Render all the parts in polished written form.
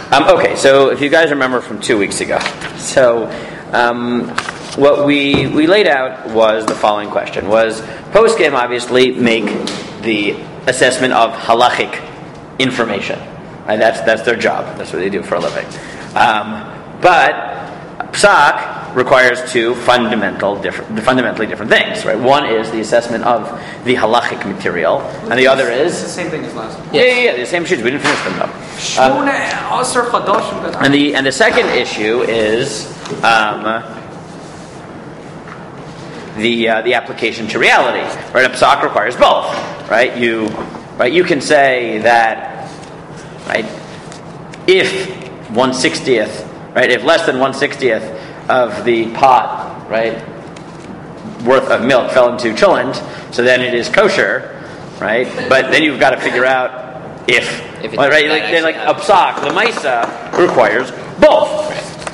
Okay, so if you guys remember from 2 weeks ago, so what we laid out was the following question: was poskim obviously make the assessment of halachic information, right? That's their job. That's what they do for a living. But psak requires two fundamentally different things, right? One is the assessment of the halachic material, and the other is it's the same thing as last one. Yeah, the same shoes. We didn't finish them though. And the second issue is the application to reality, right? A psak requires both, right? You can say that, right? If 1/60th, right? If less than 1/60th of the pot, right, worth of milk fell into cholent, so then it is kosher, right? But then you've got to figure out if right, like a psak, the maisa requires both.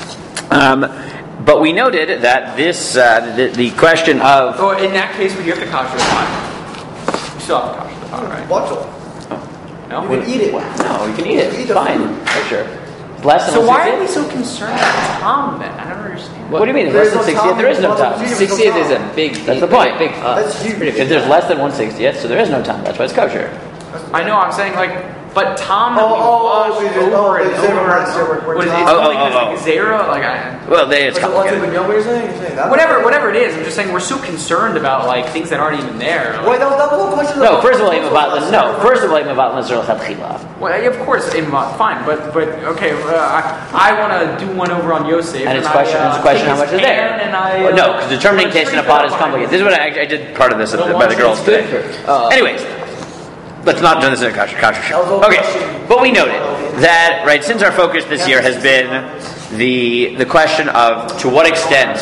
But we noted that this the question of in that case, we have to kosher the pot. You still have to kosher the pot, right? No, you can eat it. No, you can eat it. Fine, kosher. So why are we so concerned about Tom then? I don't understand. What do you mean? Less than 60th, there is no Tom. 60th is a big. That's the point. That's huge. If there's less than 1/60th, so there is no Tom. That's why it's kosher. I know. I'm saying but Tom that we wash over and over. What is it? Like zero? Well, it's complicated. Whatever it is, I'm just saying we're so concerned about things that aren't even there. Wait, that was a question. No, first of all, First of all, well, of course, fine, but okay. I want to do one over on Yosef, and it's a question how much is there. No, because determining taste in a pot is complicated. This is what I did part of this by the girls today. Anyways. Let's not do this in a kosher show. Okay, but we noted that, right, since our focus this year has been the question of to what extent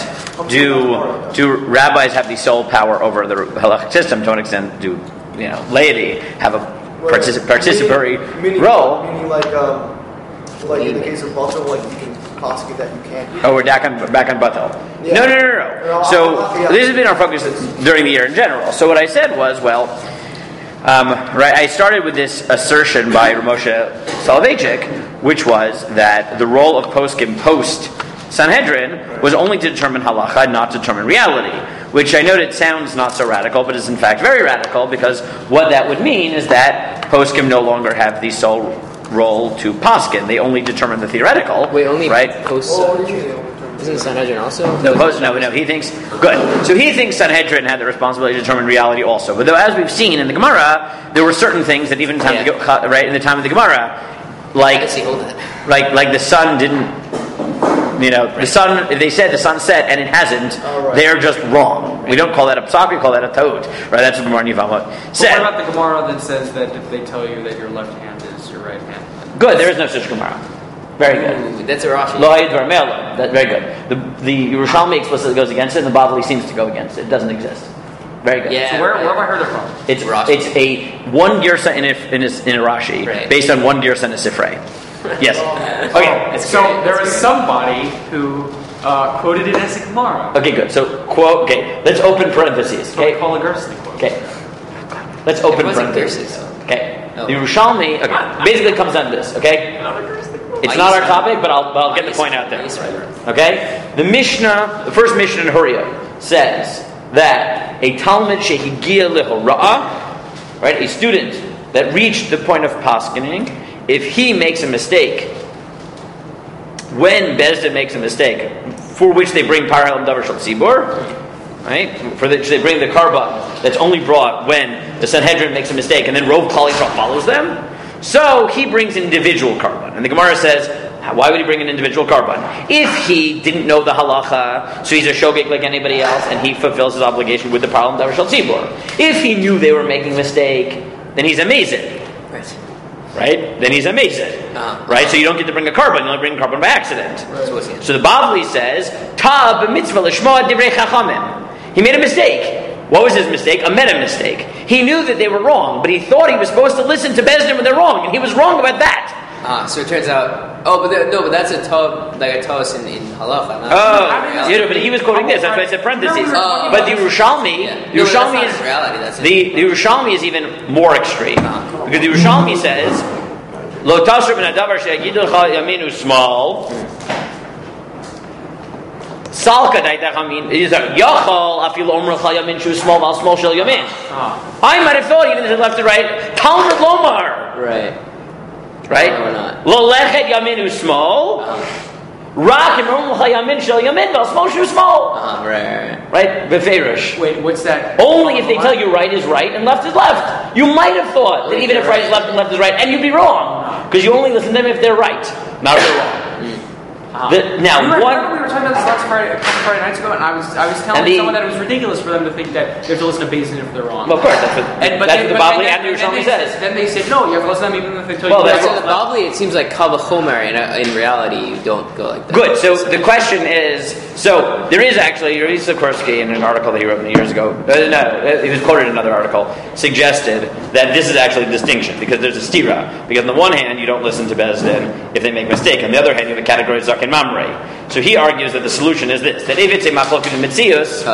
do rabbis have the sole power over the halachic system, to what extent do laity have a participatory role? Meaning like in the case of Batel, you can prosecute that you can't. Oh, we're back on Batel. Yeah. No. So this has been our focus during the year in general. So what I said was, right, I started with this assertion by Ramosha Soloveitchik, which was that the role of poskim post Sanhedrin was only to determine halacha, not to determine reality. Which I noted sounds not so radical, but is in fact very radical, because what that would mean is that poskim no longer have the sole role to poskin; they only determine the theoretical. Wait, only right? Post. Isn't Sanhedrin also? No, he thinks good. So he thinks Sanhedrin had the responsibility to determine reality also. But though, as we've seen in the Gemara, there were certain things that even in the time of the Gemara, like the sun didn't. The sun. If they said the sun set and it hasn't, they're just wrong. Right. We don't call that a psak; we call that a toad. Right? That's what Gemara Yevamot said. What about the Gemara that says that if they tell you that your left hand is your right hand? Good. There is no such Gemara. Very good. Ooh, that's a Rashi. That's very good. The Yerushalmi explicitly goes against it, and the Bavli seems to go against it. It doesn't exist. Very good. Yeah, so where have I heard it from? It's a one girsa in a Rashi, based on one girsa in a Sifrei. Yes. Okay. So there was somebody who quoted it as a Gemara. Okay, good. So quote. Okay, let's open parentheses. Okay. Call a Gerstly quote. Okay. Let's open parentheses. Okay. The Yerushalmi. Okay. Basically, comes down to this. Okay. It's not our topic, but I'll get the point out there. Okay? The Mishnah, the first Mishnah in Huriyah, says that a Talmud shehigia lehora'ah, right, a student that reached the point of paskening, if he makes a mistake, when Bezdin makes a mistake, for which they bring parallel davar shel tzibur, right, for which they bring the karban that's only brought when the Sanhedrin makes a mistake, and then Rov Klal Yisrael follows them. So he brings individual karban, and the Gemara says, why would he bring an individual karban? If he didn't know the halacha, so he's a shogeg like anybody else, and he fulfills his obligation with the parallel davar shel tzibur. If he knew they were making a mistake, then he's amazing. Right? Then he's amazing. Right? So you don't get to bring a karban, you only bring a karban by accident. Right. So the Bavli says, Tab mitzvah l'shma divrei chachamim. He made a mistake. What was his mistake? A meta mistake. He knew that they were wrong, but he thought he was supposed to listen to Bezdin when they're wrong, and he was wrong about that. So it turns out, but that's a tov, like a tos in halacha. But he was quoting this. That's why I said parentheses. But the Yerushalmi, the Yerushalmi is even more extreme, because the Yerushalmi says Lo tasher ben adavar sheyagidu l'cha yaminu small. Salka daitachamin is a yachol afil omra l'cha yamin shu small val small shel yamin. I might have thought even if it's left to right, Talmud lomar. Right? No, we're not. Lo lechet yaminu small. Rak and omra l'cha yamin shel yamin val small shu small. Right? Beferish. Wait, what's that? Only if they tell you right is right and left is left. You might have thought that even if right is left and left is right, and you'd be wrong. Because you only listen to them if they're right, not if they're wrong. Now, we were talking about this last Friday, a couple Friday nights ago, and I was telling someone that it was ridiculous for them to think that they have to listen to Beis Din if they're wrong. Well, of course, that's what the Bavli and the Yerushalmi says. Then they said, no, you have to listen to them even if they tell you that's wrong. The Bavli, it seems like Kal V'chomer, in reality, you don't go like that. Good, so the question is, so there is actually, Rabbi Sikorsky in an article that he wrote many years ago, he was quoted in another article, suggested that this is actually a distinction, because there's a stira. Because on the one hand, you don't listen to Beis Din if they make a mistake. On the other hand, you have a category of Zaken Mamrei. So he argues that the solution is this: that if it's a machloket in Metzius,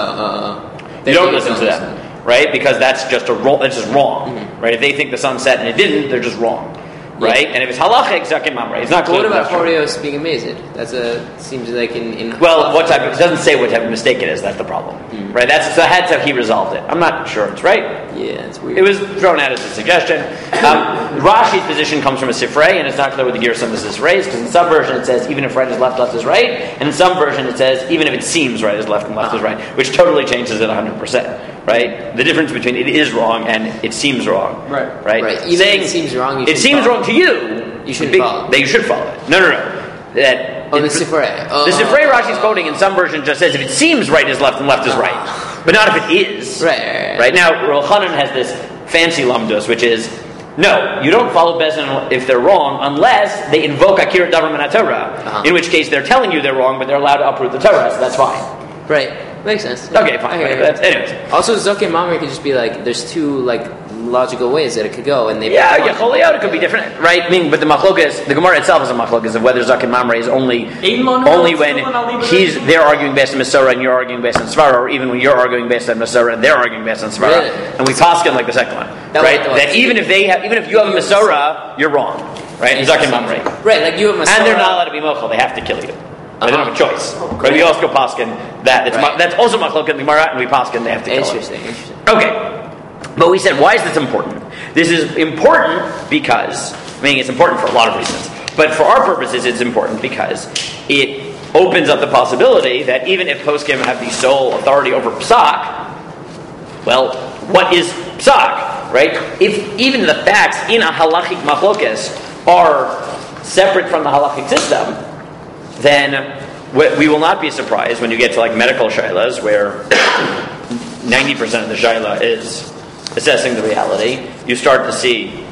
you don't listen to them, right? Because that's just that's just wrong, right? If they think the sun set and it didn't, they're just wrong, right? And if it's halachic zaken mamrei, it's not clear. What about Horios being amazed? Seems like in well, what type? It doesn't say what type of mistake it is. That's the problem, right? That's how he resolved it. I'm not sure it's right. Yeah, it's weird. It was thrown out as a suggestion. Rashi's position comes from a Sifrei, and it's not clear what the Gershom is raised, because in some version it says even if right is left, left is right, and in some version it says even if it seems right is left and left is right, which totally changes it 100%. Right? The difference between it is wrong and it seems wrong. Right. Even if it seems wrong, it seems wrong to you. You shouldn't follow. You should follow it. No. The Sifrei. The Sifrei Rashi's quoting in some version just says if it seems right is left and left is right, but not if it is. Right. Now, Rochanan has this fancy lamdus, which is no, you don't follow Beis Din if they're wrong unless they invoke Akira Davar Min HaTorah, in which case they're telling you they're wrong, but they're allowed to uproot the Torah, so that's fine. Right. Makes sense. Okay, fine. Anyways. Also, Zaken Mamrei could just be like, there's two logical ways that it could go, and they it could be different, right? But the machlokas, the Gemara itself is a machlokas of whether Zaken Mamrei is only when they're arguing based on Masorah and you're arguing based on Svara, or even when you're arguing based on Masorah and they're arguing based on Svara, and we paskin like the second one, right? That even if you have a Masorah, you're wrong, right? In Zaken Mamrei, right? Like you have Masorah, and they're not allowed to be mochel; they have to kill you. They don't have a choice. But we also go paskin that's also machlokas in the Gemara, and we paskin they have to kill Interesting. Okay. But we said, why is this important? This is important because, it's important for a lot of reasons, but for our purposes it's important because it opens up the possibility that even if poskim have the sole authority over psak, well, what is psak, right? If even the facts in a halachic machlokes are separate from the halachic system, then we will not be surprised when you get to medical shaylas where 90% of the shayla is assessing the reality. You start to see,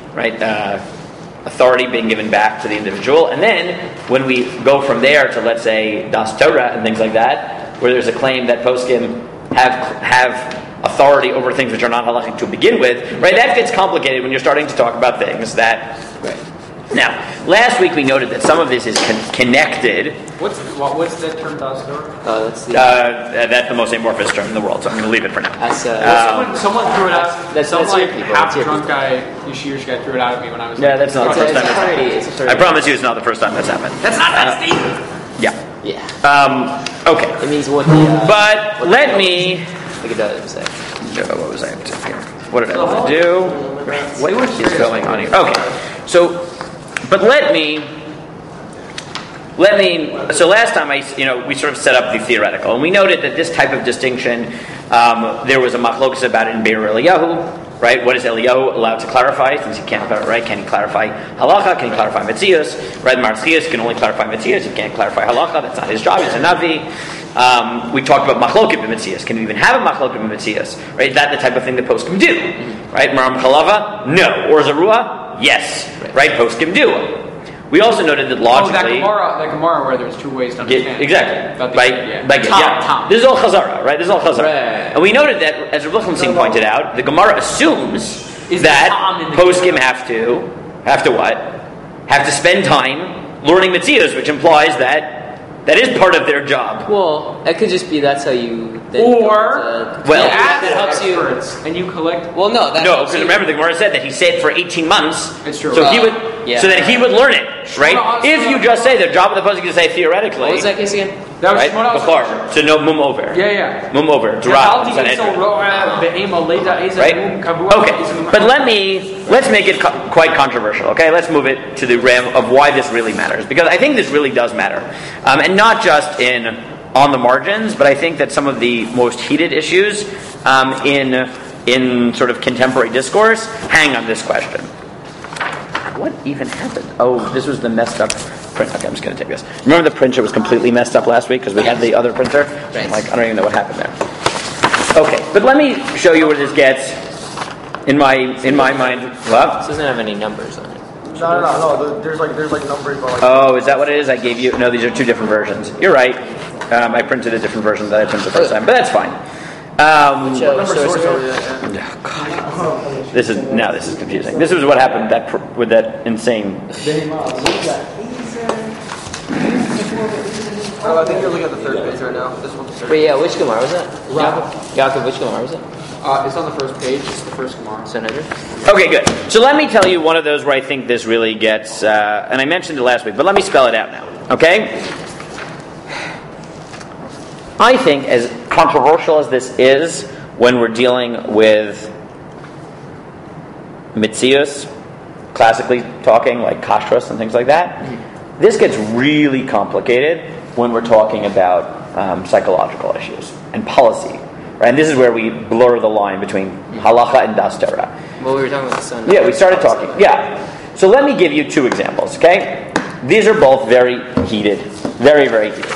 authority being given back to the individual, and then when we go from there to, let's say, Das Torah and things like that, where there's a claim that poskim have authority over things which are not halachic to begin with, right? That gets complicated when you're starting to talk about things that. Right. Now, last week we noted that some of this is connected. What's that term, Das Torah? That's the most amorphous term in the world, so I'm going to leave it for now. Someone threw it out. Some half-drunk guy, Yeshir guy, threw it out at me when I was. Yeah, that's not the first time that's happened. I promise you, it's not the first time that's happened. That's not that Steve. Yeah. Okay. It means what. But let me. Like it does say. What was I up to here? What did I want to do? What is going on here? Okay. So. But let me. So last time we sort of set up the theoretical, and we noted that this type of distinction, there was a machlokas about it in Be'er Eliyahu, right? What is Eliyahu allowed to clarify? Since he can't, right? Can he clarify halacha? Can he clarify metzius? Right? Marzius can only clarify metzius. He can't clarify halacha. That's not his job. He's a navi. We talked about machloket b'metzius. Can we even have a machloket b'metzius? Right? Is that the type of thing that poskim do? Right? Maram chalava? No. Or zarua? Yes. Right? Poskim do. We also noted that logically... that Gemara where there's two ways to understand. Exactly. Tom. This is all Chazara, right? This is all Chazara. Right. And we noted that, as Rav Lichtenstein pointed out, the Gemara assumes that poskim have to what? Have to spend time learning Metzios, which implies that is part of their job. Well, that could just be that's how you Or Well, you ask that helps you. experts and you collect. Well, no, that No, helps because you. remember the Gemara said that he said for 18 months. It's true. So he would, yeah. so that he would learn it, right? Shmuel If you just say the job of the pasuk is to say theoretically, What was that case again? That was right? Shmuel Before also- to know mum over, Yeah. mum over, Torah, Sanhedrin. Right? Okay, but let's make it quite controversial. Okay, let's move it to the realm of why this really matters, because I think this really does matter, and not just on the margins, but I think that some of the most heated issues in sort of contemporary discourse hang on this question. What even happened? Oh, this was the messed up print. Okay, I'm just going to take this. Remember the printer was completely messed up last week because we had the other printer? Right. Like, I don't even know what happened there. Okay, but let me show you where this gets in my mind. What? This doesn't have any numbers on it. No. There's like numbers. But like, Oh, is that what it is? I gave you... No, these are two different versions. You're right. I printed a different version that I printed the first time, but that's fine. what number source source are are we we at? at? Oh, God. This is confusing. This is what happened with that insane... Oh, I think you're looking at the third page right now. This one's the third. Wait, yeah, which Gemara was that? Yaakov, which Gemara was it? It's on the first page. It's the first Gemara. Sanhedrin? Okay, good. So let me tell you one of those where I think this really gets... and I mentioned it last week, but let me spell it out now. Okay? I think as controversial as this is when we're dealing with mitzius, classically talking, like kashrus and things like that, this gets really complicated when we're talking about psychological issues and policy. Right? And this is where we blur the line between halacha and das Torah. Well, we were talking about the sun. Yeah, we started talking. Yeah. So let me give you two examples, okay? These are both very heated. Very, very heated.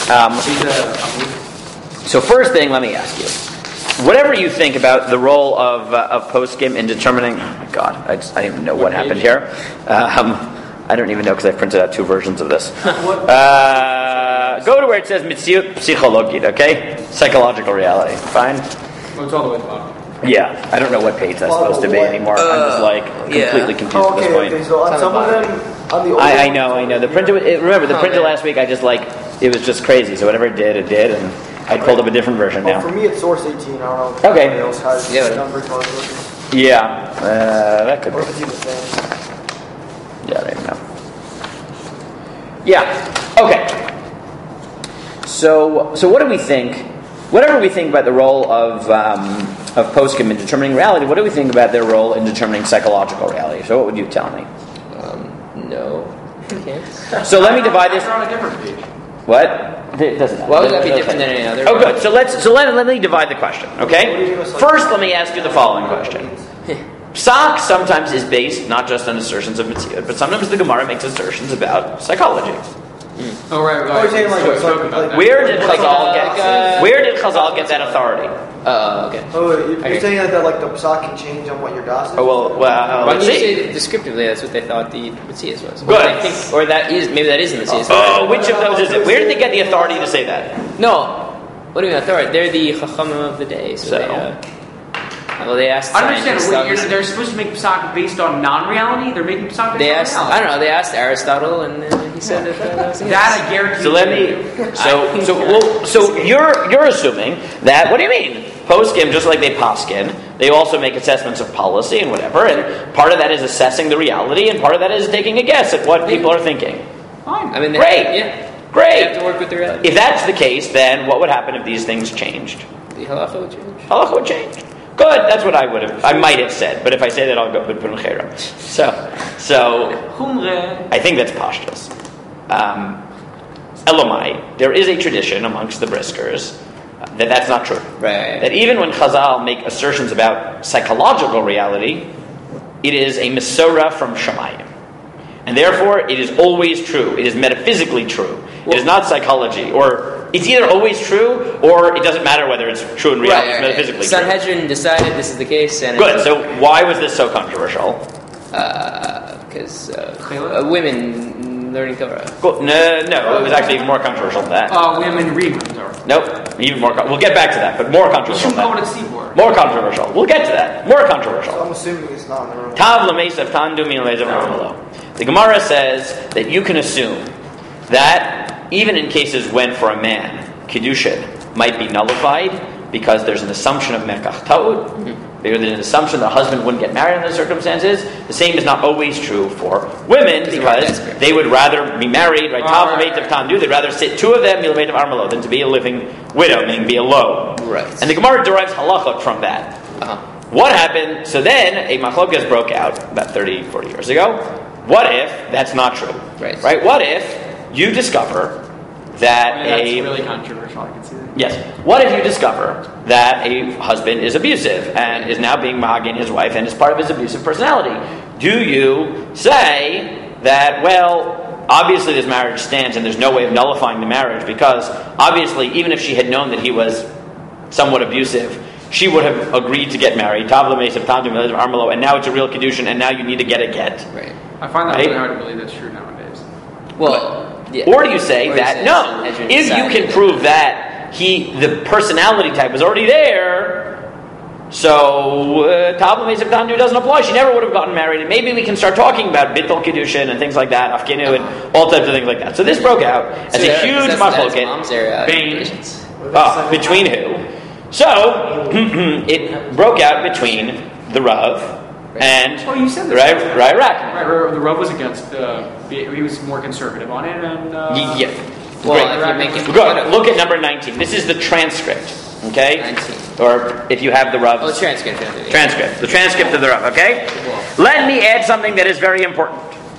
So first thing, let me ask you. Whatever you think about the role of poskim in determining... Oh my God, I don't even know what happened here. I don't even know because I printed out two versions of this. Go to where it says mitziut psychologit, okay? Psychological reality. Fine? Oh, it's all the way at the bottom. Yeah, I don't know what page that's supposed to be anymore. I'm just like completely confused at this point. Okay. So on some of them, on the I know. The printer. Remember, the printer last week. I just it was just crazy. So whatever it did, and I pulled up a different version Well, now. for me, it's source 18. I don't know. If Okay. anybody else has Yeah. numbers while it's looking. Yeah, that could Or if be. it's even the same. Yeah, I don't even know. Yeah. Okay. So what do we think? Whatever we think about the role of poskim in determining reality, what do we think about their role in determining psychological reality? So what would you tell me? No. Okay. So let me divide this. They're on a different page. What? It doesn't matter. Why would that be different than any other? Oh, good. So let me divide the question. Okay. First, let me ask you the following question. Psak sometimes is based not just on assertions of Metziut, but sometimes the Gemara makes assertions about psychology. Oh, right. Oh, you're saying like, We spoke about that. Where did Chazal get that authority? Okay. Oh, you're saying that like the psak can change on what your das is? Oh well, Why let's do you see. say that descriptively that's what they thought the Matthias was? Good. I think, or that is maybe that is in the Matthias. Oh, which of those is it? Where did they get the authority to say that? No. What do you mean authority? They're the chachamim of the day. So they asked. I understand. scientists, They're supposed to make psak based on non-reality. They're making psak based They on asked. reality. I don't know. They asked Aristotle, and he said that was That I guarantee. So let me. So you're assuming that. What do you mean? Poskim, just like they poskin, they also make assessments of policy and whatever. And part of that is assessing the reality, and part of that is taking a guess at what people are thinking. Fine. I mean, Great. They have to work with the reality. If that's the case, then what would happen if these things changed? The halacha would change. Halacha would change. Good. That's what I might have said. But if I say that, I'll go with Punchera. So I think that's pashtus. Elamai, there is a tradition amongst the Briskers that's not true. Right. That even when Chazal make assertions about psychological reality, it is a Mesorah from Shamayim. And therefore, it is always true. It is metaphysically true. It is not psychology. Or it's either always true, or it doesn't matter whether it's true in reality. It's metaphysically true. Sanhedrin decided this is the case. And Good. So why was this so controversial? Because women learning Torah. Cool. No, it was actually even more controversial than that. Women read Torah. Nope, even more. We'll get back to that, but more You controversial. should call it Than a that. seaboard. More controversial. We'll get to that. More controversial. I'm assuming it's not in the room. Tav l'meisav tandu min l'meisav l'melo. The Gemara says that you can assume that even in cases when for a man, Kiddushin, might be nullified because there's an assumption of mekach ta'ud. There's an assumption that a husband wouldn't get married in those circumstances. The same is not always true for women because they would rather be married, right? They'd rather sit two of them, milmeit of armalo, than to be a living widow, meaning be alone. Right. And the Gemara derives halachot from that. What happened? So then a machlokas broke out about 30, 40 years ago. What if that's not true? Right? What if you discover that that's really controversial, I can see that. Yes. What if you discover that a husband is abusive and is now being magging his wife and is part of his abusive personality? Do you say that, well, obviously this marriage stands and there's no way of nullifying the marriage because obviously even if she had known that he was somewhat abusive, she would have agreed to get married, and now it's a real kedushin and now you need to get a get. Right. I find that really hard to believe that's true nowadays. Well, or do you say that no, if you can prove that the personality type was already there, so Tabla Mesav Tandu doesn't apply. She never would have gotten married, and maybe we can start talking about Bittul Kedushin and things like that, Afkinu and all types of things like that. So this broke out as a huge machloket between who? So it broke out between the Rav and you said this. Right, the Rav was against. He was more conservative on it, and yeah. Well, if you're making good. Look at number 19. This is the transcript. Okay, 19. Or if you have the Rav. The transcript. The transcript of the Rav. Okay. Let me add something that is very important.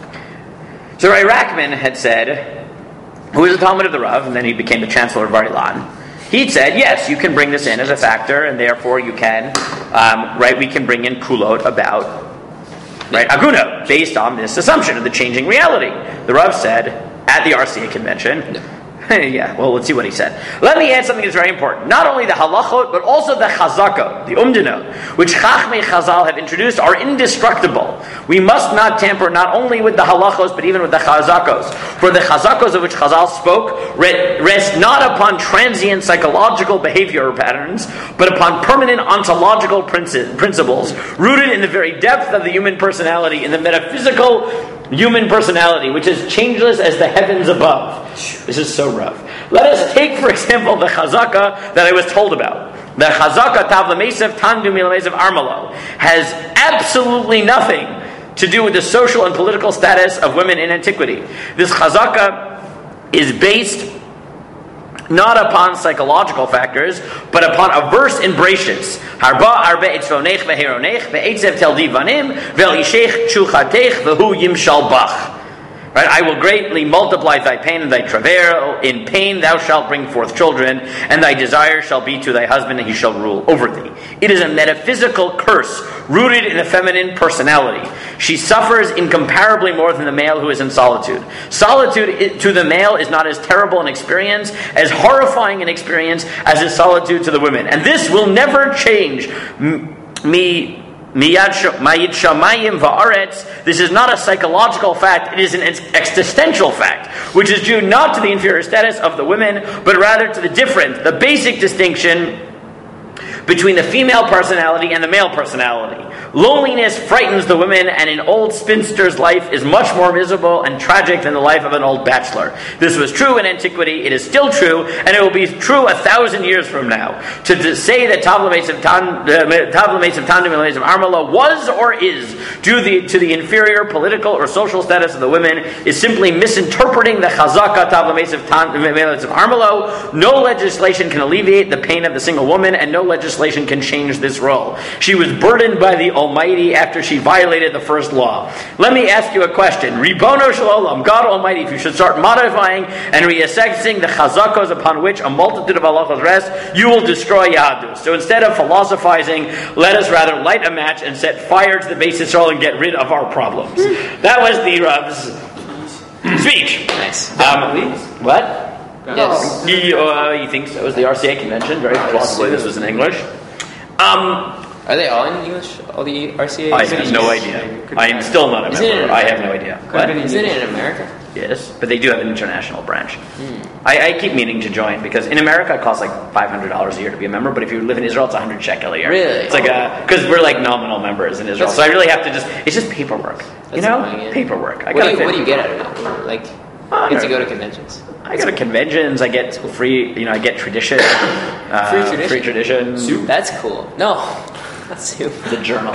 So Ray Rackman had said, who was the Talmud of the Rav, and then he became the Chancellor of Bar Ilan. He said, yes, you can bring this in as a factor, and therefore you can, we can bring in kulot about, aguna, based on this assumption of the changing reality. The Rav said, at the RCA convention, yeah, well, let's see what he said. Let me add something that's very important. Not only the halachot, but also the chazakot, the umdinot, which Chachmei Chazal have introduced, are indestructible. We must not tamper not only with the halachos, but even with the chazakos. For the chazakos of which Chazal spoke rest not upon transient psychological behavior patterns, but upon permanent ontological principles, rooted in the very depth of the human personality, in the metaphysical human personality, which is changeless as the heavens above. This is so rough. Let us take, for example, the chazaka that I was told about. The chazaka Tavla Mesav Tandu Milamesav Armalo has absolutely nothing to do with the social and political status of women in antiquity. This chazaka is based not upon psychological factors, but upon a verse in Bereshis. Harba arbe etzvonech veheronech ve'etzev tel divanim ve'lishech chuchatech vehu yimshal bach. Right? I will greatly multiply thy pain and thy travail. In pain thou shalt bring forth children, and thy desire shall be to thy husband, and he shall rule over thee. It is a metaphysical curse rooted in a feminine personality. She suffers incomparably more than the male who is in solitude. Solitude to the male is not as terrible an experience, as horrifying an experience as is solitude to the women. And this will never change. This is not a psychological fact, it is an existential fact, which is due not to the inferior status of the women, but rather to the basic distinction between the female personality and the male personality. Loneliness frightens the women, and an old spinster's life is much more miserable and tragic than the life of an old bachelor. This was true in antiquity, it is still true, and it will be true 1,000 years from now. To say that Tavla Mesav Tandu Milamesav Armalo was or is due to the inferior political or social status of the women is simply misinterpreting the Chazaka Tavla Mesav Armalo. No legislation can alleviate the pain of the single woman, and no legislation can change this role. She was burdened by the Almighty after she violated the first law. Let me ask you a question. Ribono Shel Olam, God Almighty, if you should start modifying and reassessing the chazakos upon which a multitude of halachos rest, you will destroy Yahadus. So instead of philosophizing, let us rather light a match and set fire to the Beis Yisrael and get rid of our problems. That was the Rav's speech. Nice. What? Yes. He thinks that was the RCA convention. Very plausibly, this was in English. Are they all in English? All the RCA? I have no idea. I am still not a member. I have no idea. What? Isn't it in America? Yes, but they do have an international branch. I keep meaning to join because in America it costs like $500 a year to be a member, but if you live in Israel, it's 100 shekel a year. Really? It's like because we're like nominal members in Israel, so I really have to it's just paperwork. Annoying, yeah. Paperwork. What do you get out of it? Like, You get to go to conventions. I go to conventions. I get free. I get tradition. Free tradition. Soup. That's cool. No, not soup. The journal.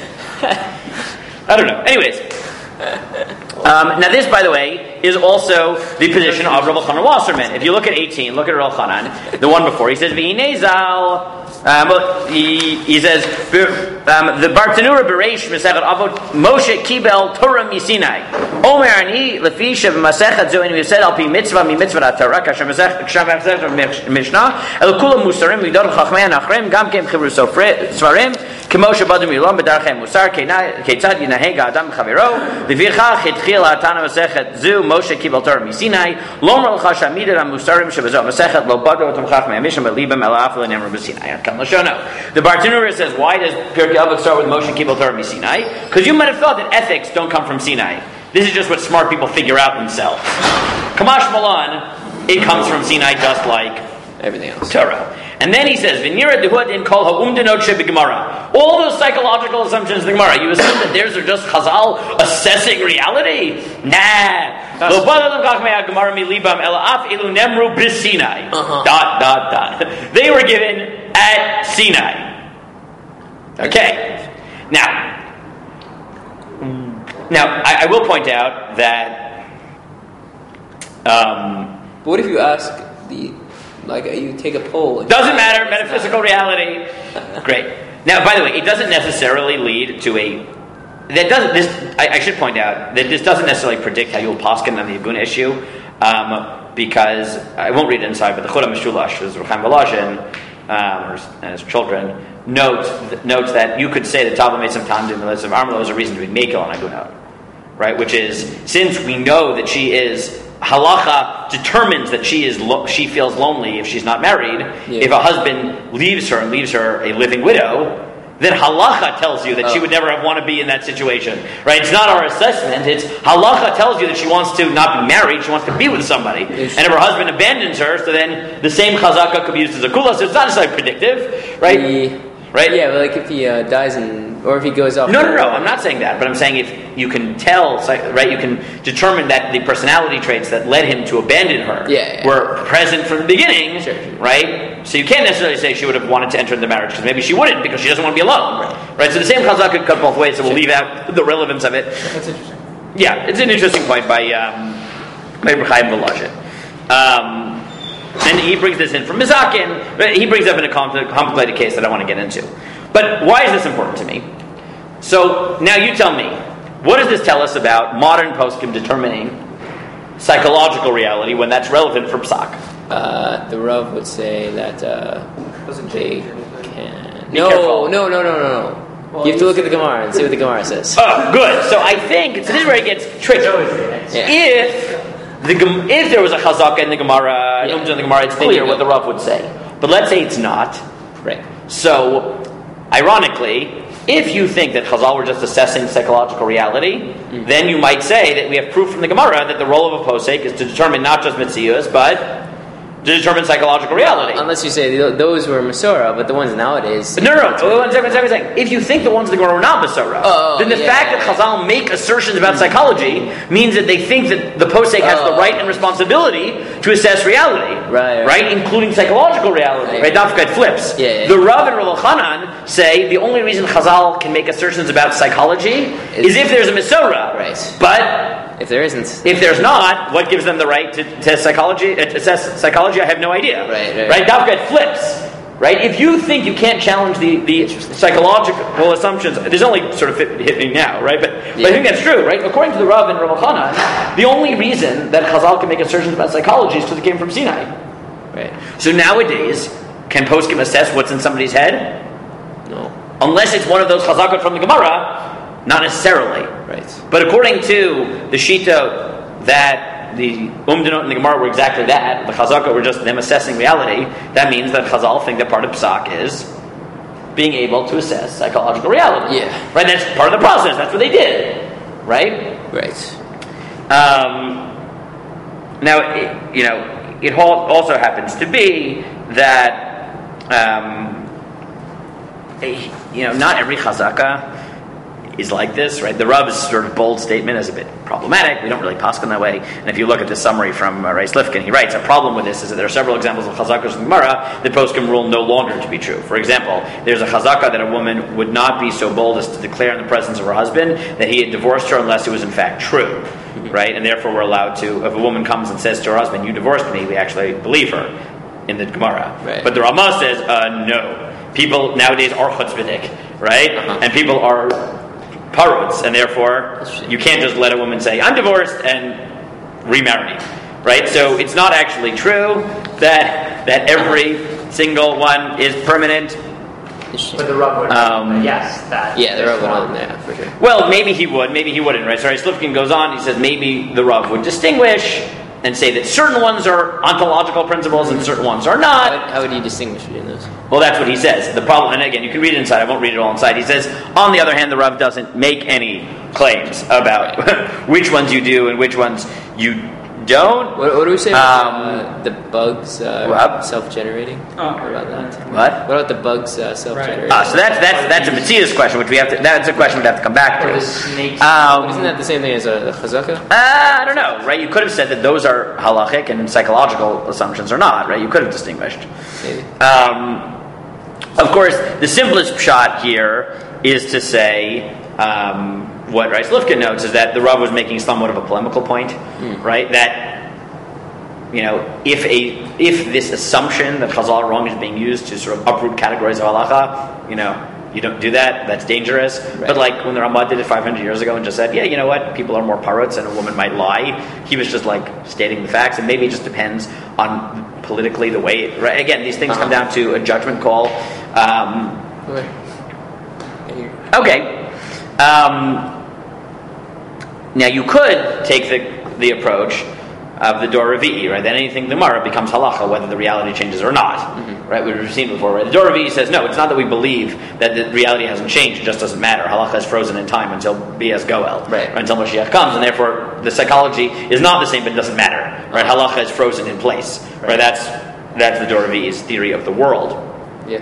I don't know. Anyways. Now this, by the way, is also the position of Rav Elchanan Wasserman. If you look at 18, look at Rav Elchanan, the one before. He says, "V'hinezal." He says, "The Bartanura Bereish Masechet Avot Moshe Kibel Torah Misinai. Omer Ani Lefi Shev Masechet Zo Enu Yised Al Pi Mitzvah Mi Mitzvah Torah Kashem Masechet Mishnah El Kulam Musarim Vidor Chachmei Nachrim Gam Kem Chivru Svarim Kemoshe Badum Yilom B'Darchem Musar Keitzad Yinaheg Adam Chaviro Levichach Hitchil Hatana Masechet Zu Moshe Kibel Torah Misinai Lomer L'cha Shamided HaMusarim Shebezo Masechet Lo Bado Otam Chachmei Mishnah Belibam El Afel Nemar B'Sinai." The Bartanura says, why does Pirkei Avot start with Moshe Kibel Torah Misinai? Because you might have thought that ethics don't come from Sinai. This is just what smart people figure out themselves. Kamash Malan, it comes from Sinai just like everything else. Torah. And then he says, "V'nira dehud in kol ha'umdenot shebegemara." All those psychological assumptions in the Gemara, you assume that theirs are just Chazal assessing reality? Nah. They were given at Sinai. Okay. Now, I will point out that. But what if you ask you take a poll? Doesn't matter, metaphysical reality. Great. Now, by the way, it doesn't necessarily lead to I should point out that this doesn't necessarily predict how you'll poskin on the Yaguna issue, because I won't read it inside, but the Chodah Meshulash, as Ruchaim Volozhin, and his children, notes that you could say that Tava made some time in the list of Armelo is a reason to be Mekel on Aguna, right? Which is, since we know that she is, halacha determines that she feels lonely if she's not married. Yeah. If a husband leaves her and leaves her a living widow, then halacha tells you that she would never want to be in that situation, right? It's not our assessment. It's halacha tells you that she wants to not be married. She wants to be with somebody. And if her husband abandons her, so then the same chazaka could be used as a kula. So it's not necessarily predictive, right? Right? Yeah, but if he dies or if he goes off. No. I'm not saying that, but I'm saying if you can tell, right? You can determine that the personality traits that led him to abandon her were present from the beginning, right? So you can't necessarily say she would have wanted to enter into marriage, because maybe she wouldn't, because she doesn't want to be alone, right? So the same chazak could cut both ways. So we'll leave out the relevance of it. That's interesting. Yeah, it's an interesting point by Chaim Volozhin. And he brings this in from Mizakin. He brings up in a complicated case that I want to get into. But why is this important to me? So now you tell me, what does this tell us about modern poskim determining psychological reality when that's relevant for Psak? The Rav would say that they can. Careful. No. Well, you have to look at the Gemara and see what the Gemara says. Oh, good. So I think this is where it gets tricky. If there was a chazaka in the Gemara, it's clear what the Rav would say. But let's say it's not. Right. So, ironically, if you think that Chazal were just assessing psychological reality, then you might say that we have proof from the Gemara that the role of a posek is to determine not just mitzius, but to determine psychological reality. Unless you say those were Masorah, but the ones nowadays... No. If you think the ones that were not Masorah, then the fact that Chazal make assertions about psychology means that they think that the posek has the right and responsibility to assess reality. Right? Including psychological reality. Right? Dafka flips. The Rav and Rav Elchanan say the only reason Chazal can make assertions about psychology is if there's a Masorah. Right. But... if there isn't. If there's not, what gives them the right to assess psychology? I have no idea. Right? Dafka flips. Right? If you think you can't challenge the psychological assumptions, there's only sort of hit me now, right? But I think that's true, right? According to the Rav and Rav Elchanan, the only reason that Chazal can make assertions about psychology is because it came from Sinai. Right. So nowadays, can poskim assess what's in somebody's head? No. Unless it's one of those chazakot from the Gemara, not necessarily. Right. But according to the Shita that the Umdinot and the Gemara were exactly that, the chazakot were just them assessing reality, that means that Chazal think that part of Psak is being able to assess psychological reality. Yeah. Right? That's part of the process. That's what they did. Right? Right. Now, it also happens to be that, not every chazaka is like this, right? The Rav's sort of bold statement is a bit problematic. We don't really paskin that way. And if you look at the summary from Reis Lifkin, he writes, a problem with this is that there are several examples of chazakas in Gemara that poskim rule no longer to be true. For example, there's a chazaka that a woman would not be so bold as to declare in the presence of her husband that he had divorced her unless it was in fact true, right? And therefore we're allowed to, if a woman comes and says to her husband, you divorced me, we actually believe her in the Gemara. Right. But the Ramah says, no. People nowadays are chutzpahdik, right? And people are parots, and therefore you can't just let a woman say, I'm divorced, and remarry me, right? So it's not actually true that every single one is permanent. But the Rav would, yes, that. Yeah, the Rav would, yeah, for sure. Well, maybe he would, maybe he wouldn't, right? So Slifkin goes on, he says maybe the Rav would distinguish and say that certain ones are ontological principles and certain ones are not. How would you distinguish between those? Well, that's what he says. The problem, and again, you can read it inside. I won't read it all inside. He says, on the other hand, the Rav doesn't make any claims about which ones you do and which ones you don't. What do we say about the bugs self-generating? What about that? What? What about the bugs self-generating? So that's a Matthias question, which we have to. That's a question we have to come back to. Or the snakes. Isn't that the same thing as a chazaka? I don't know, right? You could have said that those are halachic and psychological assumptions are not, right? You could have distinguished. Maybe. Of course, the simplest shot here is to say what Reis Lifkin notes is that the Rav was making somewhat of a polemical point, right? That if this assumption that Chazal are wrong is being used to sort of uproot categories of halacha, you don't do that. That's dangerous. Right. But like when the Ramah did it 500 years ago and just said, yeah, you know what, people are more parots and a woman might lie. He was just like stating the facts, and maybe it just depends on politically the way. Right? Again, these things come down to a judgment call. Okay. Now you could take the approach of the Dor Revi'i, right? That anything the Gemara becomes halacha, whether the reality changes or not, right? We've seen before, right? The Dor Revi'i says, no, it's not that we believe that the reality hasn't changed; it just doesn't matter. Halacha is frozen in time until Bias Goel, right? Until Mashiach comes, and therefore the psychology is not the same, but it doesn't matter, right? Halacha is frozen in place, right? That's the Dor Revi'i's theory of the world. Yeah.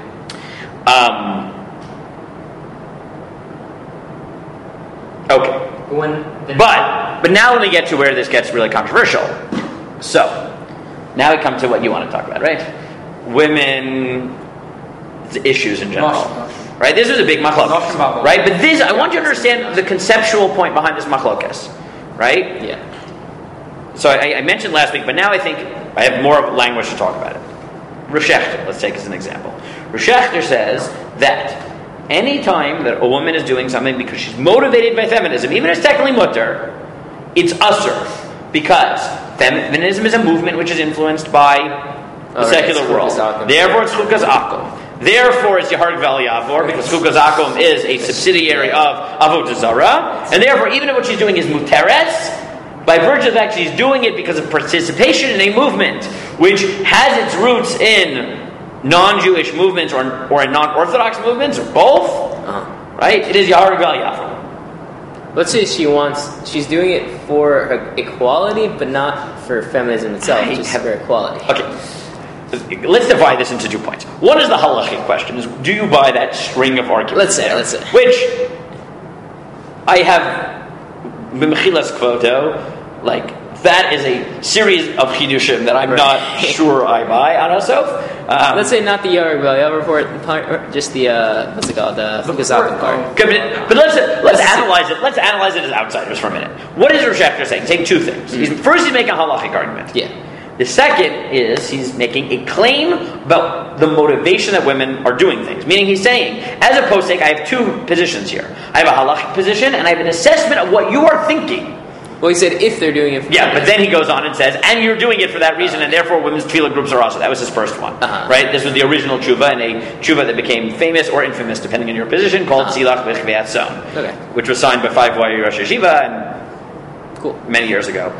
Okay. But now let me get to where this gets really controversial. So, now we come to what you want to talk about, right? Women issues in general. Right? This is a big machlokas. Right? But this, I want you to understand the conceptual point behind this machlokas. Right? Yeah. So I mentioned last week, but now I think I have more language to talk about it. Rav Shechter, let's take as an example. Rav Shechter says that any time that a woman is doing something because she's motivated by feminism, even if it's technically mutter, it's usher. Because feminism is a movement which is influenced by the secular world. Therefore, it's chukas akum. Therefore, it's Yehareg Val Yavor, because chukas akum is a subsidiary of Avodah Zarah. And therefore, even if what she's doing is muteres, by virtue of the fact she's doing it because of participation in a movement which has its roots in non-Jewish movements or in non-Orthodox movements, or both, right? It is Yehareg Val Yavor. Let's say she's doing it for equality, but not for feminism itself, just for equality. Okay. Let's divide this into 2 points. One is the halachic question: is do you buy that string of arguments? Let's say. Which I have b'mechilas kvoto, like that is a series of chidushim that I'm not sure I buy on myself. Let's say not the Yehareg Val Yavor part, just the what's it called, the chukas akum part. But let's analyze it. Let's analyze it as outsiders for a minute. What is Rav Shechter saying? Take 2 things. First, he's making a halachic argument. Yeah. The second is he's making a claim about the motivation that women are doing things. Meaning he's saying, as a posek, I have 2 positions here. I have a halachic position, and I have an assessment of what you are thinking. Well, he said if they're doing it for but then he goes on and says, and you're doing it for that reason, and therefore women's tefillah groups are also. That was his first one. Right? This was the original tshuva, and a tshuva that became famous or infamous, depending on your position, called Tzilach B'Chvei Atzon, which was signed by 5 YU Rosh Yeshiva many years ago.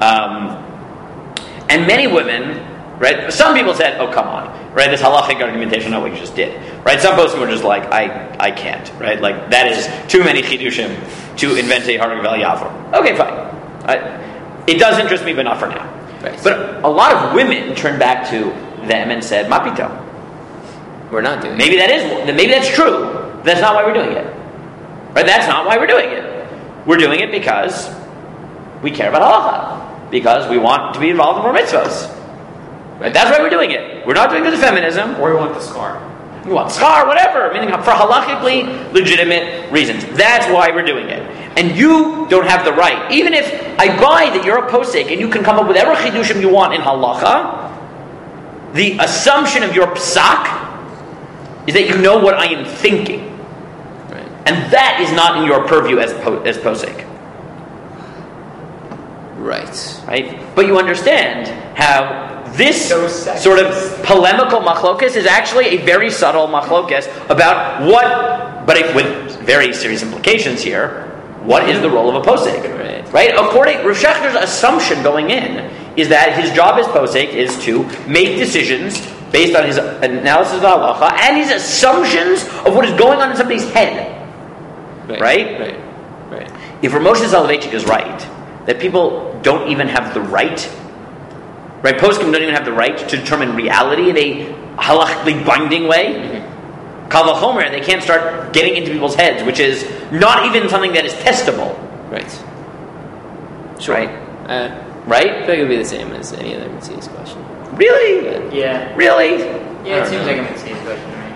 And many women, right? Some people said, "Oh, come on, right? This halachic argumentation, not what you just did, right?" Some folks were just like, "I can't, right? Like that is too many chidushim to invent a Yehareg Val Yavor." Okay, fine. It does interest me, but not for now. Right. But a lot of women turned back to them and said, "Mapito, we're not doing maybe it. Maybe that's true. That's not why we're doing it." Right? That's not why we're doing it. We're doing it because we care about halacha. Because we want to be involved in more mitzvahs. Right? That's why we're doing it. We're not doing it as feminism. Or we want the scar. We want scar, whatever. Meaning for halachically legitimate reasons. That's why we're doing it. And you don't have the right. Even if I buy that you're a posek and you can come up with whatever chidushim you want in halacha, the assumption of your psak is that you know what I am thinking. Right. And that is not in your purview as posek. Right? But you understand how this sort of polemical machlokas is actually a very subtle machlokas about what, but with very serious implications here, what is the role of a posek? Right? According Rav Shechter's assumption going in is that his job as posek is to make decisions based on his analysis of halacha and his assumptions of what is going on in somebody's head. Right? If Rav Moshe Soloveitchik is right, that people don't even have the right, poskim don't even have the right to determine reality in a halachically binding way. Kal v'chomer, they can't start getting into people's heads, which is not even something that is testable. Right. Sure. Right? Right? I think it would be the same as any other Matthias question. Really? Yeah. Really? Yeah, it seems like a Matthias question to me.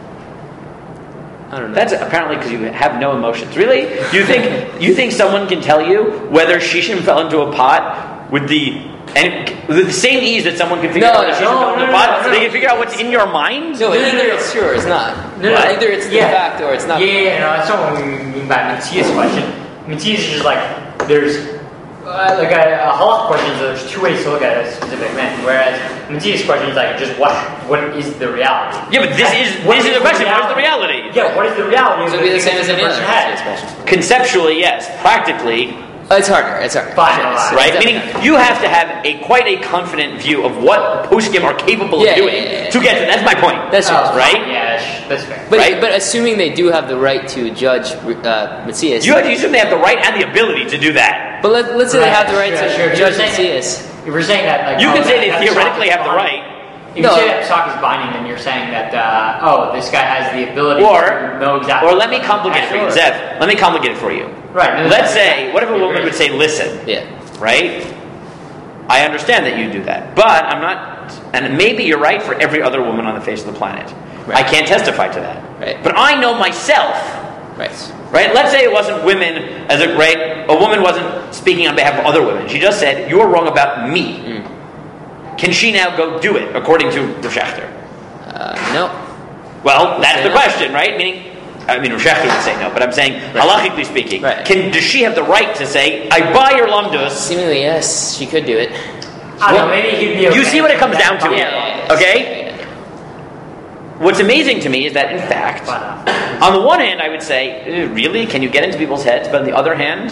I don't know. That's apparently because you have no emotions. Really? You think someone can tell you whether shishim fell into a pot with the same ease that someone can figure out whether shishim fell into a pot? They can figure out what's in your mind? No, either it's true or it's not. Either it's the fact or it's not. Yeah, no, that's not what we mean by Matthias question. Matthias is just like, there's like a halach question is there's two ways to look at a specific man, whereas Matthias question is like just what is the reality? Yeah, but this is the question. What is the reality? Yeah, what is the reality? So it'd be the same as any other Matthias question. Conceptually, yes. Practically, it's harder. Fine, right? Meaning you have to have quite a confident view of what poskim are capable of doing to get to. That's my point. That's right. Yeah, that's fair. But assuming they do have the right to judge Matthias, you assume they have the right and the ability to do that. But let's say they have the right to judge Matthias. If we're saying that, like, you can say they theoretically have the right. If you say that psak is binding, then you're saying that this guy has the ability to know exactly. Or let me complicate it for you, Zev. Let me complicate it for you. Right. Let's say, what if a woman would say, "Listen, right? I understand that you do that, but I'm not, and maybe you're right for every other woman on the face of the planet. Right. I can't testify to that, right. But I know myself, right? Let's say it wasn't women as a a woman wasn't speaking on behalf of other women. She just said, "You're wrong about me." Can she now go do it according to Rav Shechter? No. Well, that's the question, right? Rav Shechter would say no, but I'm saying, halachically speaking, does she have the right to say, "I buy your lamdus"? Seemingly, yes, she could do it. I don't know, maybe he'd be okay. You see what it comes down to here, okay? Yeah. What's amazing to me is that, in fact, on the one hand, I would say, really? Can you get into people's heads? But on the other hand,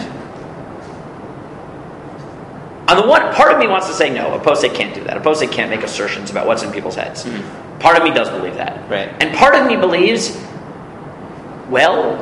part of me wants to say no, a posek can't do that. A posek can't make assertions about what's in people's heads. Part of me does believe that. Right. And part of me believes, well,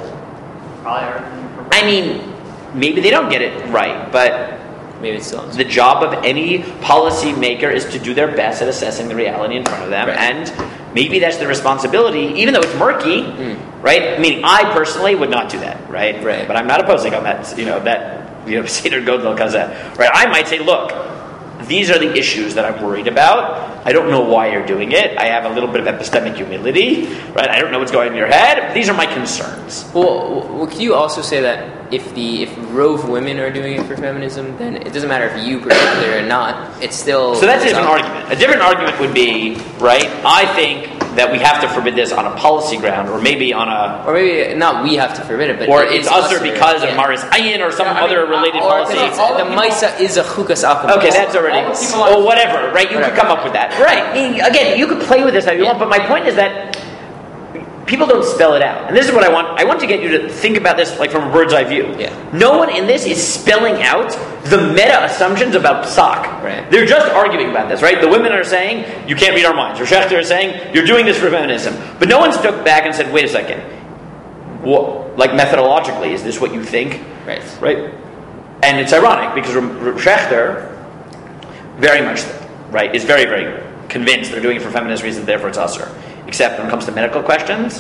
maybe they don't get it right, but maybe it's still the job of any policy maker is to do their best at assessing the reality in front of them, and maybe that's the responsibility, even though it's murky, right? I personally would not do that, right? But I'm not a posek on that, Seder Godel Kazeh, right? I might say, look, these are the issues that I'm worried about. I don't know why you're doing it. I have a little bit of epistemic humility, right? I don't know what's going on in your head. These are my concerns. Well, could you also say that if rove women are doing it for feminism, then it doesn't matter if you particularly or not. It's still so that's a different argument. A different argument would be, right? I think that we have to forbid this on a policy ground, or maybe not we have to forbid it, but or it's usher because of Maris Ayin or some other related policy. The Maisa is a chukas akum. Okay, that's already whatever, right? You could come up with that, right? Again, you could play with this how you want, but my point is that people don't spell it out, and this is what I want. I want to get you to think about this like from a bird's eye view. No one in this is spelling out the meta assumptions about psak. Right. They're just arguing about this, right? The women are saying you can't read our minds. Rav Shechter is saying you're doing this for feminism, but no one stuck back and said, "Wait a second, what? Like methodologically, is this what you think?" Right. And it's ironic because Rav Shechter very much is very, very convinced they're doing it for feminist reasons, therefore it's usher. Except when it comes to medical questions,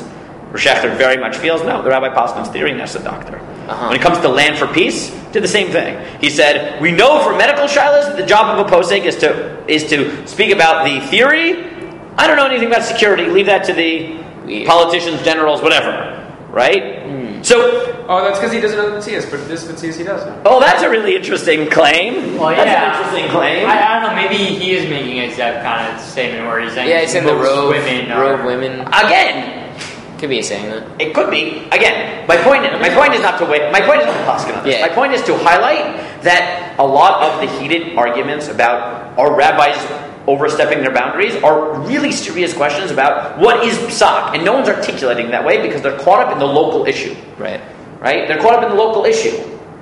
Shechter very much feels, no, the Rabbi Poskin's theory, that's the doctor. When it comes to land for peace, did the same thing. He said, we know for medical shilas that the job of a posek is to speak about the theory. I don't know anything about security. Leave that to the politicians, generals, whatever. Right? So... Oh, that's because he doesn't know the Matthias, but this Matthias he does know. Oh, that's a really interesting claim. Well, that's yeah. an interesting claim. I don't know, maybe he is making a Zev kind of statement where he's saying It's in the most Rove women. Again... Could be a saying that. It could be. Again, my point is not to wait. My point is not to Paskin on this. Yeah. My point is to highlight that a lot of the heated arguments about are rabbis overstepping their boundaries are really serious questions about what is psak, and no one's articulating that way because they're caught up in the local issue. Right. They're caught up in the local issue.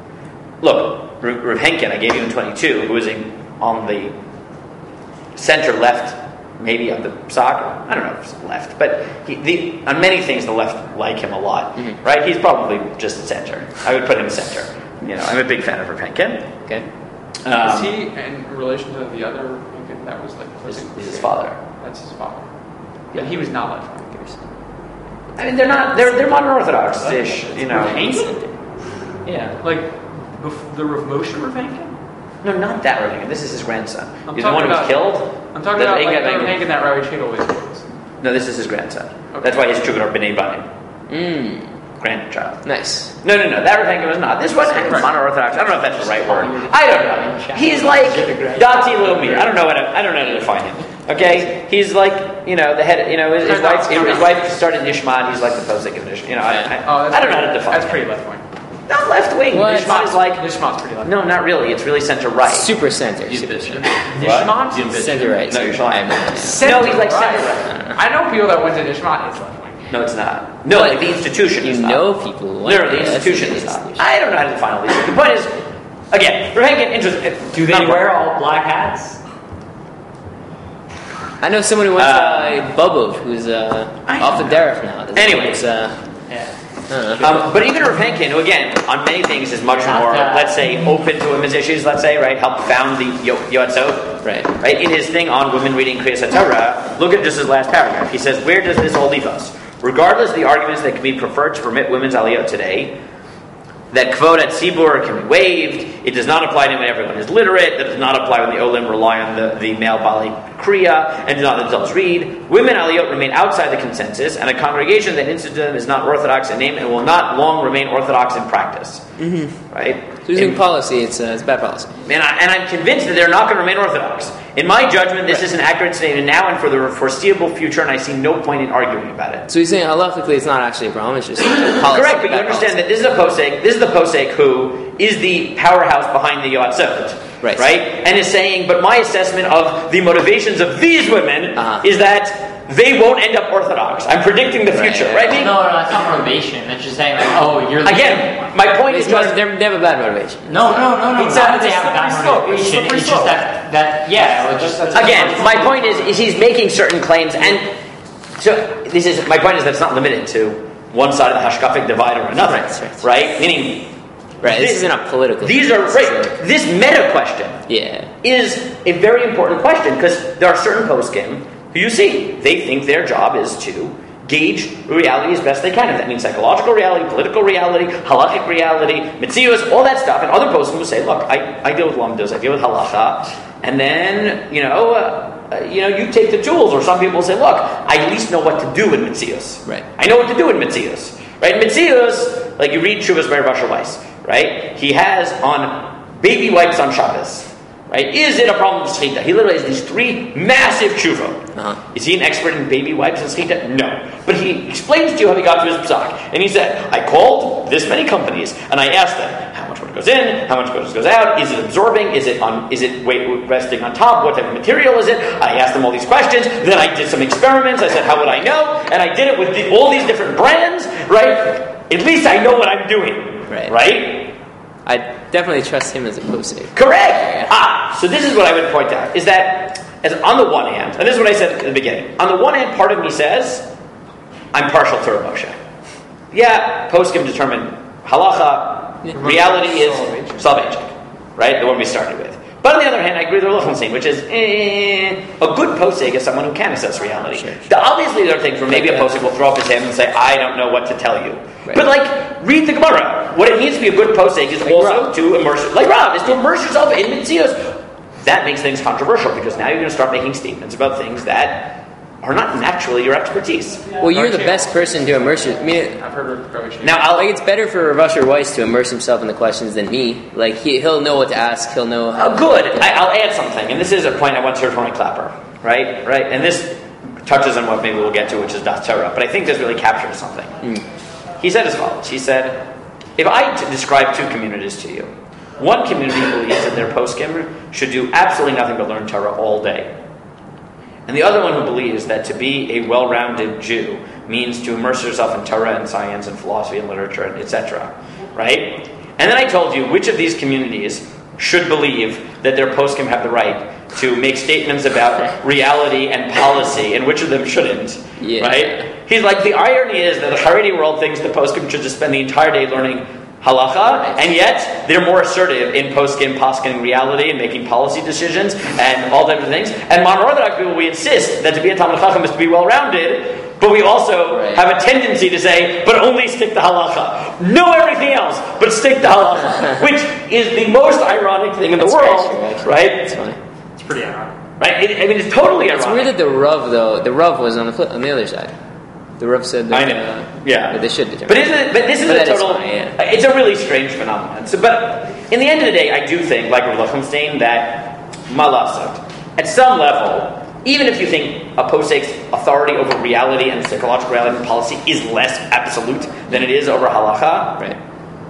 Look, Rav Henkin, I gave you in 22, who is on the center left. Maybe of the soccer, I don't know if it's left, but on many things the left like him a lot, right? He's probably just center. I would put him center. I'm a big fan of Rav Henkin. Okay. Is he in relation to the other Henkin that was like? He's his father. That's his father. Yeah, he was not like Frank. I mean, they're not. They're modern Orthodox-ish. Henkin? Yeah, like the Rav Moshe Rav Henkin. No, not that Rav Henkin. This is his grandson. He's the talking one who was about- killed. I'm talking about like the Rav Henkin that Rabbi Chagall always quotes. No, this is his grandson. Okay. That's why he's Chugador B'nai Banim. Grandchild. Nice. No. That Rav Henkin was not. This one, modern Orthodox. I don't know if that's the right word. I don't know. He's like Dati Lomi. I don't know how to define him. Okay, he's like the head. His wife started Nishmat. He's like the posek of Nishmat. I don't know how to define. That's pretty left wing. Not left wing. Nishmat is like Nishmat's pretty left. no, not really. It's really center right. Super center. Nishmat? Center right. No, you're lying. Center No, he's like right. center right. I know people that went to Nishmat. It's left wing. No, it's not. No, like the institution is not. know people who went No, the there. institution is not. I don't know how to define all these things. The point is, again, Rav Henkin, interesting. Do they wear all black hats? I know someone who went to Bobov, who's off the derech now. Anyway. Yeah. But even Rav Henkin, who again, on many things is much more, let's say, open to women's issues, let's say, right, helped found the Yoatzot, right, in his thing on women reading Kriyas HaTorah, look at just his last paragraph. He says, where does this all leave us? Regardless of the arguments that can be preferred to permit women's aliyot today, that kvod at tzibur can be waived, it does not apply to when everyone is literate, that does not apply when the olim rely on the male bali kriya and do not themselves read. Women aliyot remain outside the consensus, and a congregation that instituted them is not orthodox in name and will not long remain orthodox in practice. Right? So using policy, it's bad policy. And I'm convinced that they're not going to remain orthodox. In my judgment, this is an accurate statement now and for the foreseeable future, and I see no point in arguing about it. So you're saying halachically it's not actually a problem, it's just policy. Correct, but you understand that this is the posek who is the powerhouse behind the Yoatzot. Right. And is saying, but my assessment of the motivations of these women is that they won't end up orthodox. I'm predicting the future, right? No, it's not motivation. It's just saying like, you're Again, my point is just they have a bad motivation. No. It's It's not that they have a bad motivation. It's just again, my point is he's making certain claims, and so my point is that's not limited to one side of the hashkafic divide or another, right? Meaning, this isn't a political. These are this meta question. Is a very important question because there are certain poskim who you see they think their job is to gauge reality as best they can. If that means psychological reality, political reality, halachic reality, mitzios, all that stuff, and other poskim who say, look, I deal with lamdos, I deal with halacha, and then you take the tools. Or some people say, look, I at least know what to do in mitzios. I know what to do in mitzios. Right? Mitzios, like you read Shuvas Meir Basher Weiss, right? He has on baby wipes on Shabbos. Right? Is it a problem with Shechita? He literally has these three massive tshuva. Is he an expert in baby wipes and Shechita? No. But he explains to you how he got to his psak. And he said, I called this many companies and I asked them how much water goes in, how much goes out, is it absorbing, is it weight resting on top, what type of material is it? I asked them all these questions, then I did some experiments, I said, how would I know? And I did it with all these different brands, right? At least I know what I'm doing. Right? I definitely trust him as a posek. Correct! So this is what I would point out, is that, as on the one hand, and this is what I said at the beginning, on the one hand, part of me says, I'm partial to Rav Moshe. Yeah, poskim determine halacha, reality is salvation, right? The one we started with. But on the other hand, I agree with the Lichtenstein, which is, a good posek is someone who can assess reality. Sure. Obviously, there are things where maybe a posek will throw up his hand and say, "I don't know what to tell you." Right. But like, read the Gemara. What it means to be a good posek is also to immerse, like Rav, is to immerse yourself in mitzios. That makes things controversial because now you're going to start making statements about things that are not naturally your expertise. Well, you're the best person to immerse yourself. I mean, I've heard of Rabbi Shimon. Now, like it's better for Rav Asher Weiss to immerse himself in the questions than me. Like he'll know what to ask. He'll know how. Good. I'll add something, and this is a point I once heard from Tony Clapper. Right. And this touches on what maybe we'll get to, which is Das Torah. But I think this really captures something. He said as follows. He said, if I describe two communities to you, one community believes that their poskim should do absolutely nothing but learn Torah all day. And the other one who believes that to be a well-rounded Jew means to immerse yourself in Torah and science and philosophy and literature, etc. Right? And then I told you which of these communities should believe that their poskim have the right to make statements about reality and policy, and which of them shouldn't. Yeah. Right? He's like, the irony is that the Haredi world thinks the poskim should just spend the entire day learning halacha, and yet they're more assertive in poskim reality and making policy decisions and all types of things. And modern Orthodox people, we insist that to be a Talmid Chacham is to be well-rounded, but we also have a tendency to say, but only stick to halacha. Know everything else, but stick to halacha, which is the most ironic thing in the world, right? It's funny. It's pretty ironic. Right? It's totally ironic. It's weird that the Rav was on the other side. The Rav said that, I know. That they should determine. But this is a total. Funny, yeah. It's a really strange phenomenon. So, but in the end of the day, I do think, like Rav Lichtenstein, that malasot, at some level, even if you think a posek's authority over reality and psychological reality and policy is less absolute than it is over halacha, Right.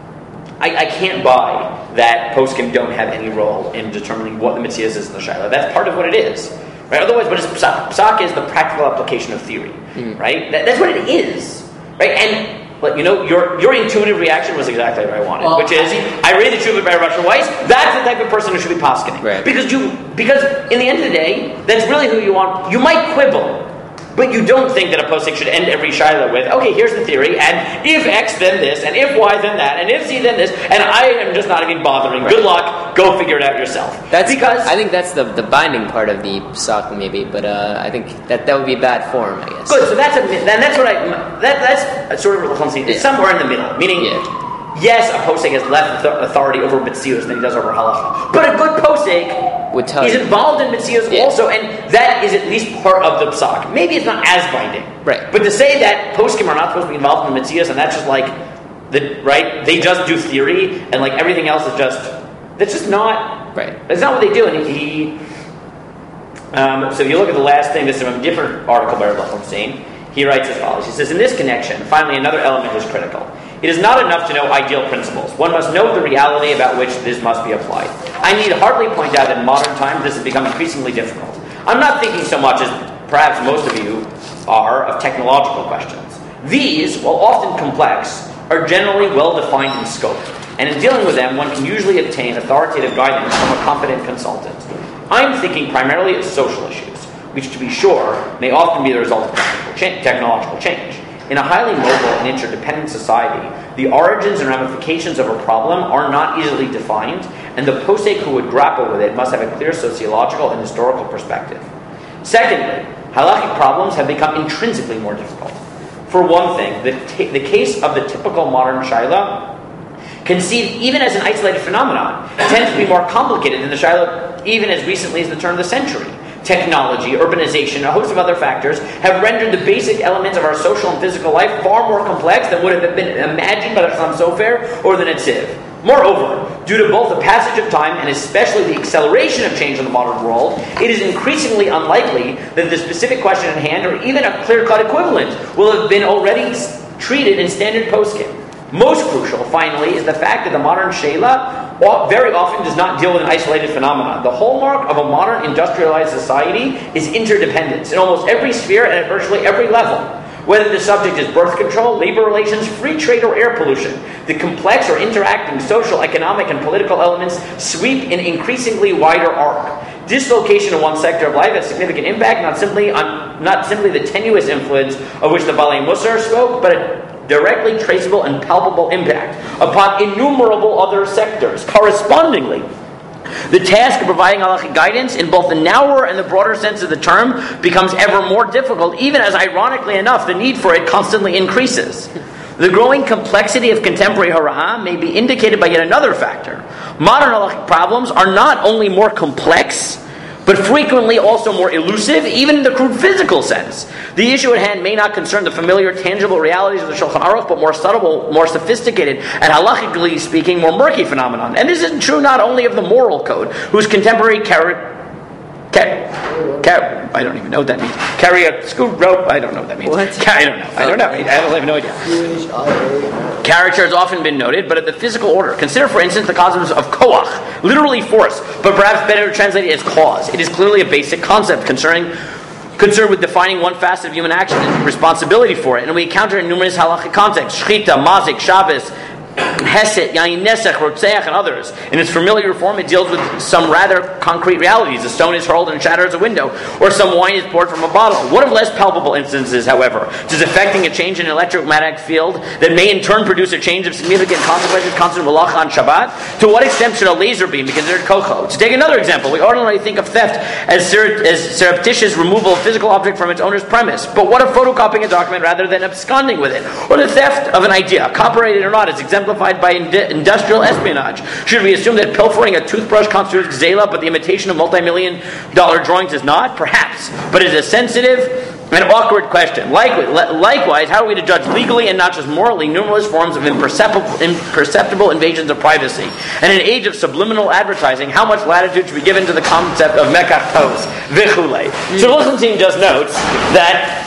I can't buy that poskim don't have any role in determining what the mitzvah is in the shaila. That's part of what it is. Right? Otherwise, what is psak? Psak is the practical application of theory, right? That's what it is, right? And your intuitive reaction was exactly what I wanted, which is I read the Shuvah by Rav Asher Weiss. That's the type of person who should be poskening, right? Because in the end of the day, that's really who you want. You might quibble, but you don't think that a posek should end every shaila with, okay, here's the theory, and if X then this, and if Y then that, and if Z then this, and I am just not even bothering. Right. Good luck. Go figure it out yourself. I think that's the binding part of the psak maybe, but I think that would be bad form, I guess. Good. So that's sort of what it's somewhere in the middle. Meaning, yes, a posek has less authority over mitzios than he does over halacha, but a good posek would tell he's you. Involved in mitzios also, and that is at least part of the psak. Maybe it's not as binding, right? But to say that poskim are not supposed to be involved in mitzios, and that's just like they just do theory, and like everything else is that's just not right. That's not what they do. And so if you look at the last thing, this is a different article by Rav Lichtenstein. He writes as follows. He says, in this connection, finally another element is critical. It is not enough to know ideal principles. One must know the reality about which this must be applied. I need hardly point out that in modern times this has become increasingly difficult. I'm not thinking so much as perhaps most of you are of technological questions. These, while often complex, are generally well-defined in scope. And in dealing with them, one can usually obtain authoritative guidance from a competent consultant. I'm thinking primarily of social issues, which, to be sure, may often be the result of technological change. In a highly mobile and interdependent society, the origins and ramifications of a problem are not easily defined, and the posek who would grapple with it must have a clear sociological and historical perspective. Secondly, halachic problems have become intrinsically more difficult. For one thing, the case of the typical modern shaila, conceived even as an isolated phenomenon, tends to be more complicated than the shaila even as recently as the turn of the century. Technology, urbanization, a host of other factors have rendered the basic elements of our social and physical life far more complex than would have been imagined by the Chacham Sofer or the Netziv. Moreover, due to both the passage of time and especially the acceleration of change in the modern world, it is increasingly unlikely that the specific question at hand, or even a clear-cut equivalent, will have been already treated in standard poskim. Most crucial, finally, is the fact that the modern Sheila very often does not deal with an isolated phenomenon. The hallmark of a modern industrialized society is interdependence in almost every sphere and at virtually every level. Whether the subject is birth control, labor relations, free trade, or air pollution, the complex or interacting social, economic, and political elements sweep an increasingly wider arc. Dislocation in one sector of life has significant impact, not simply the tenuous influence of which the Balei Musar spoke, but a directly traceable and palpable impact upon innumerable other sectors. Correspondingly, The task of providing halachic guidance in both the narrower and the broader sense of the term becomes ever more difficult, even as, ironically enough, the need for it constantly increases. The growing complexity of contemporary halacha may be indicated by yet another factor. Modern halachic problems are not only more complex, but frequently also more elusive, even in the crude physical sense. The issue at hand may not concern the familiar, tangible realities of the Shulchan Aruch, but more subtle, more sophisticated, and halachically speaking, more murky phenomenon. And this is true not only of the moral code, whose contemporary I don't even know what that means. Carry a scoop rope. I don't know what that means. What? I don't know. I have no idea. Character has often been noted, but at the physical order. Consider, for instance, the concept of koach, literally force, but perhaps better translated as cause. It is clearly a basic concept concerned with defining one facet of human action and responsibility for it. And we encounter in numerous halachic contexts, shchita, mazik, Shabbos, Hesed, Yain Nesach, Rotzeach, and others. In its familiar form, it deals with some rather concrete realities. A stone is hurled and shatters a window, or some wine is poured from a bottle. One of less palpable instances, however, is affecting a change in an electromagnetic field that may in turn produce a change of significant consequences, constant malacha on Shabbat. To what extent should a laser beam be considered kocho? To take another example, we ordinarily think of theft as surreptitious removal of physical object from its owner's premise. But what of photocopying a document rather than absconding with it? Or the theft of an idea, copyrighted or not, is exemplified by industrial espionage. Should we assume that pilfering a toothbrush constitutes gzela, but the imitation of multi-million-dollar drawings is not? Perhaps. But it is a sensitive and awkward question. Likewise, how are we to judge legally and not just morally numerous forms of imperceptible invasions of privacy? And in an age of subliminal advertising, how much latitude should be given to the concept of mekach tos, vichule? So Lichtenstein just notes that,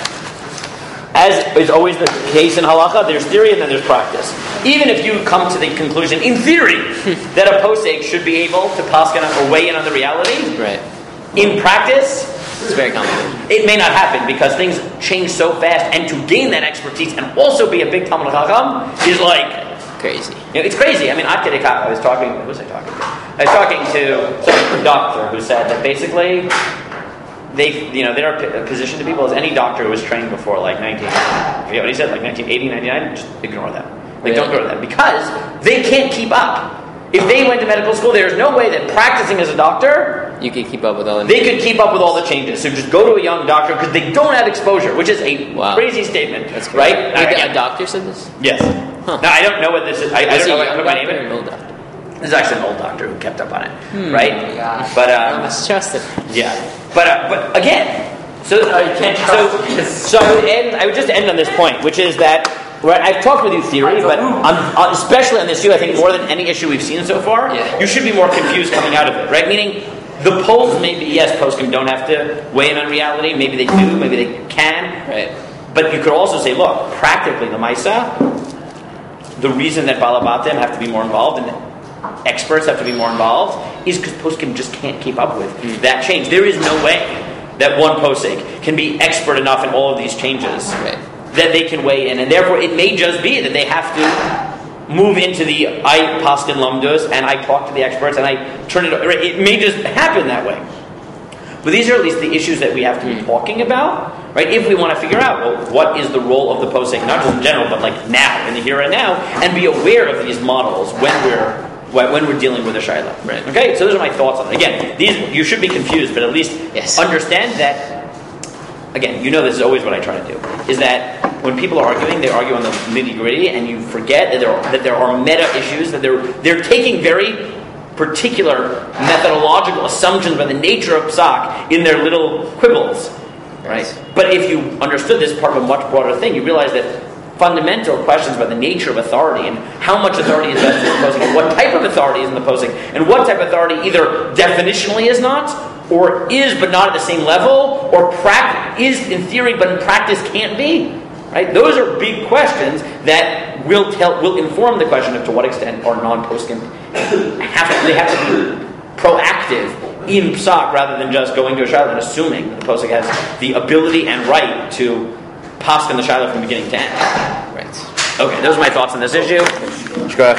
as is always the case in halacha, there's theory and then there's practice. Even if you come to the conclusion, in theory, that a posek should be able to paskin or weigh in on the reality, right? In practice, it's very complicated. It may not happen because things change so fast, and to gain that expertise and also be a big Talmud Chacham is like crazy. It's crazy. I mean, I was talking. Who was I talking to? I was talking to some doctor who said that basically they're positioned to people as any doctor who was trained before, like 1980, 99. Just ignore them. Don't go to them because they can't keep up. If they went to medical school, there's no way that practicing as a doctor, you could keep up with all the they could keep up with all the changes. So just go to a young doctor because they don't have exposure, which is a crazy statement. That's right? A doctor said this? Yes. Huh. Now, I don't know what this is. I don't know what I put my name in. An old doctor? This is actually an old doctor who kept up on it. Right? Oh my gosh. But, I must trust it. Yeah. But again, so I would just end on this point, which is that, right, I've talked with you theory, but especially on this issue, I think more than any issue we've seen so far, you should be more confused coming out of it, right? Meaning, the polls maybe, yes, poskim don't have to weigh in on reality, maybe they do, maybe they can, right? But you could also say, look, practically, the Maisa, the reason that Balabatim have to be more involved and experts have to be more involved is because poskim just can't keep up with that change. There is no way that one posek can be expert enough in all of these changes that they can weigh in, and therefore it may just be that they have to move into the I paskin lamdus and I talk to the experts and I turn it. It may just happen that way. But these are at least the issues that we have to be talking about, right? If we want to figure out, well, what is the role of the posek, not just in general, but like now, in the here and now, and be aware of these models when we're dealing with a shayla. Right. Okay, so those are my thoughts on it. Again, these you should be confused, but at least understand that. Again, this is always what I try to do. Is that when people are arguing, they argue on the nitty gritty, and you forget that there are meta issues, that they're taking very particular methodological assumptions by the nature of psak in their little quibbles, right? But if you understood this part of a much broader thing, you realize that fundamental questions about the nature of authority and how much authority is vested in the posek, and what type of authority is in the posek, and what type of authority either definitionally is not, or is but not at the same level, or is in theory but in practice can't be. Right? Those are big questions that will inform the question of to what extent our non-poskim have to be proactive in psak rather than just going to a shayla and assuming that the posek has the ability and right to paskin the shayla from beginning to end. Right. Okay, those are my thoughts on this issue.